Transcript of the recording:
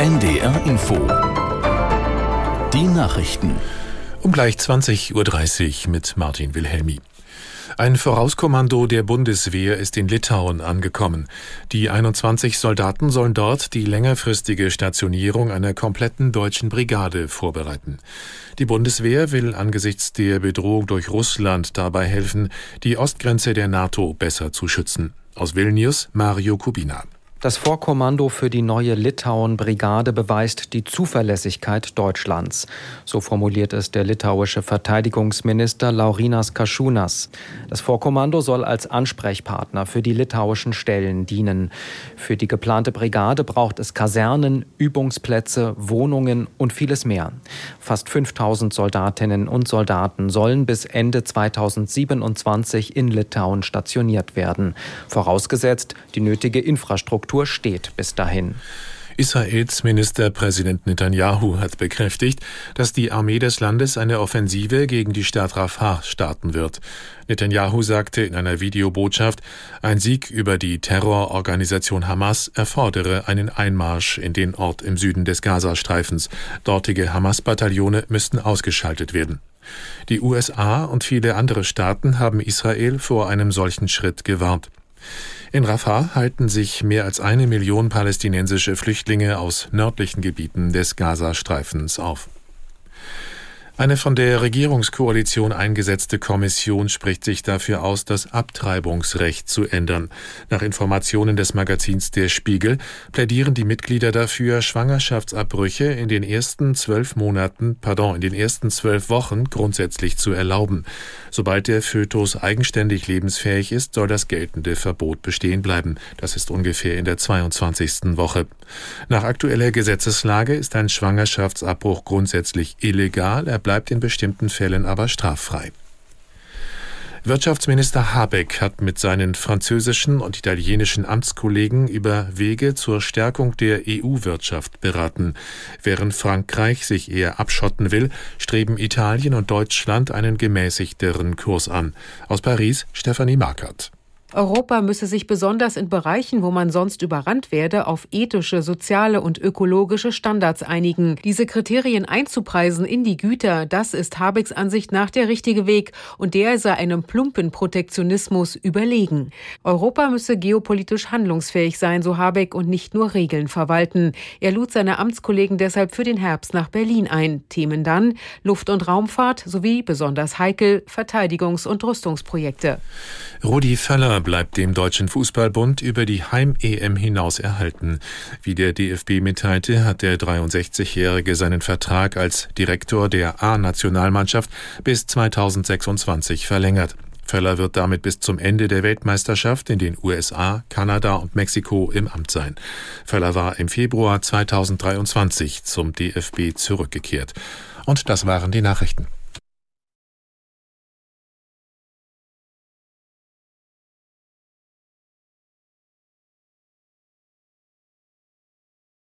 NDR Info. Die Nachrichten. Um gleich 20:30 Uhr mit Martin Wilhelmi. Ein Vorauskommando der Bundeswehr ist in Litauen angekommen. Die 21 Soldaten sollen dort die längerfristige Stationierung einer kompletten deutschen Brigade vorbereiten. Die Bundeswehr will angesichts der Bedrohung durch Russland dabei helfen, die Ostgrenze der NATO besser zu schützen. Aus Vilnius, Mario Kubina. Das Vorkommando für die neue Litauen-Brigade beweist die Zuverlässigkeit Deutschlands. So formuliert es der litauische Verteidigungsminister Laurynas Kasčiūnas. Das Vorkommando soll als Ansprechpartner für die litauischen Stellen dienen. Für die geplante Brigade braucht es Kasernen, Übungsplätze, Wohnungen und vieles mehr. Fast 5000 Soldatinnen und Soldaten sollen bis Ende 2027 in Litauen stationiert werden. Vorausgesetzt, die nötige Infrastruktur steht bis dahin. Israels Ministerpräsident Netanyahu hat bekräftigt, dass die Armee des Landes eine Offensive gegen die Stadt Rafah starten wird. Netanyahu sagte in einer Videobotschaft, ein Sieg über die Terrororganisation Hamas erfordere einen Einmarsch in den Ort im Süden des Gazastreifens. Dortige Hamas-Bataillone müssten ausgeschaltet werden. Die USA und viele andere Staaten haben Israel vor einem solchen Schritt gewarnt. In Rafah halten sich mehr als 1 Million palästinensische Flüchtlinge aus nördlichen Gebieten des Gazastreifens auf. Eine von der Regierungskoalition eingesetzte Kommission spricht sich dafür aus, das Abtreibungsrecht zu ändern. Nach Informationen des Magazins Der Spiegel plädieren die Mitglieder dafür, Schwangerschaftsabbrüche in den ersten 12 Wochen grundsätzlich zu erlauben. Sobald der Fötus eigenständig lebensfähig ist, soll das geltende Verbot bestehen bleiben. Das ist ungefähr in der 22. Woche. Nach aktueller Gesetzeslage ist ein Schwangerschaftsabbruch grundsätzlich illegal. Er bleibt in bestimmten Fällen aber straffrei. Wirtschaftsminister Habeck hat mit seinen französischen und italienischen Amtskollegen über Wege zur Stärkung der EU-Wirtschaft beraten. Während Frankreich sich eher abschotten will, streben Italien und Deutschland einen gemäßigteren Kurs an. Aus Paris, Stefanie Markert. Europa müsse sich besonders in Bereichen, wo man sonst überrannt werde, auf ethische, soziale und ökologische Standards einigen. Diese Kriterien einzupreisen in die Güter, das ist Habecks Ansicht nach der richtige Weg und der sei einem plumpen Protektionismus überlegen. Europa müsse geopolitisch handlungsfähig sein, so Habeck, und nicht nur Regeln verwalten. Er lud seine Amtskollegen deshalb für den Herbst nach Berlin ein. Themen dann Luft- und Raumfahrt sowie, besonders heikel, Verteidigungs- und Rüstungsprojekte. Rudi Völler bleibt dem Deutschen Fußballbund über die Heim-EM hinaus erhalten. Wie der DFB mitteilte, hat der 63-Jährige seinen Vertrag als Direktor der A-Nationalmannschaft bis 2026 verlängert. Völler wird damit bis zum Ende der Weltmeisterschaft in den USA, Kanada und Mexiko im Amt sein. Völler war im Februar 2023 zum DFB zurückgekehrt. Und das waren die Nachrichten.